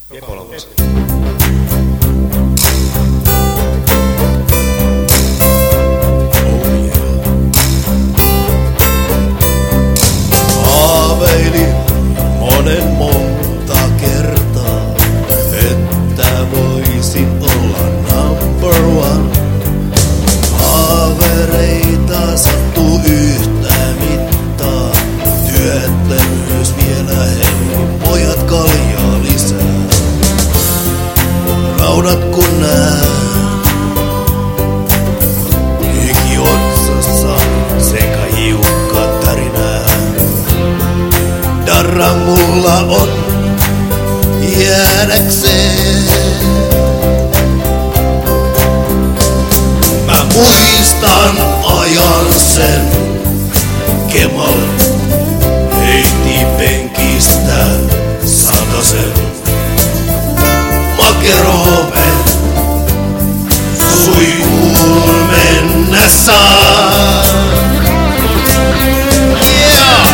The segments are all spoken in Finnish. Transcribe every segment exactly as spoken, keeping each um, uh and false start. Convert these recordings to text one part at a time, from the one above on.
Epolomus. Haaveilin monen monta kertaa, että voisin olla number one. Haavereita sattuu yhtä mittaa, työttömyys vielä, hei pojat kaljaa lisää. Raudat kun nää, hiki otsassa sekä hiukka tärinää. Darra mulla on jäädäkseen. Mä muistan ajan sen, Kemal heitti penkistä satasen. Makerove suihkuun mennä saa. Yeah!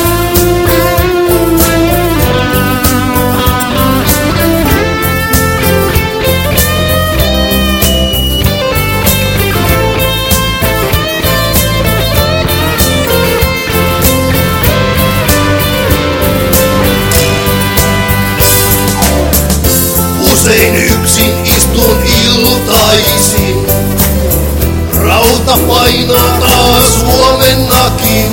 Usein yksin istun iltaisin, rauta painaa taas huomennakin.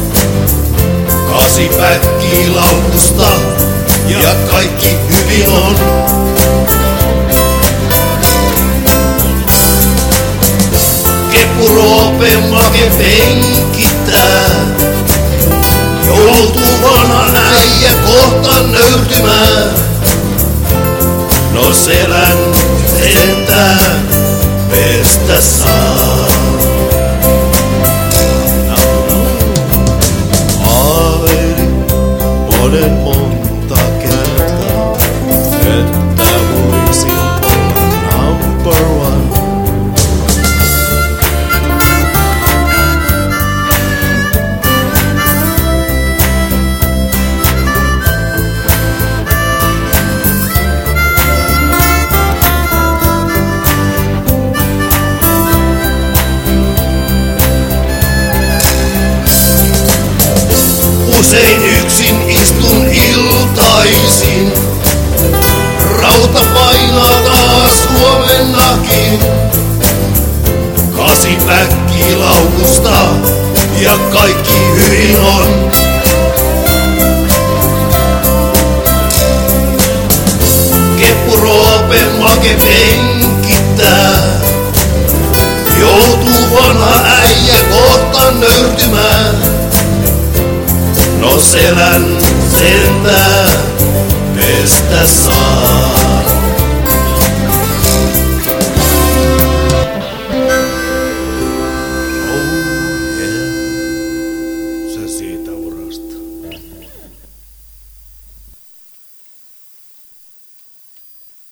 Kasi päkkii laukusta ja kaikki hyvin on. Keppu Roope make penkittää, joutuu vanha äijä kohta nöyrtymään. No selän sentään pestä saa. Haaveilin monen monta kertaa, että voisin olla number one. Usein yksin istun iltaisin, rauta painaa taas huomennakin. Kasi päkkii laukusta ja kaikki hyvin on. Keppu Roope make penkittää, joutuu vanha äijä kohta nöyrtymään. No selän sentään pestä saa.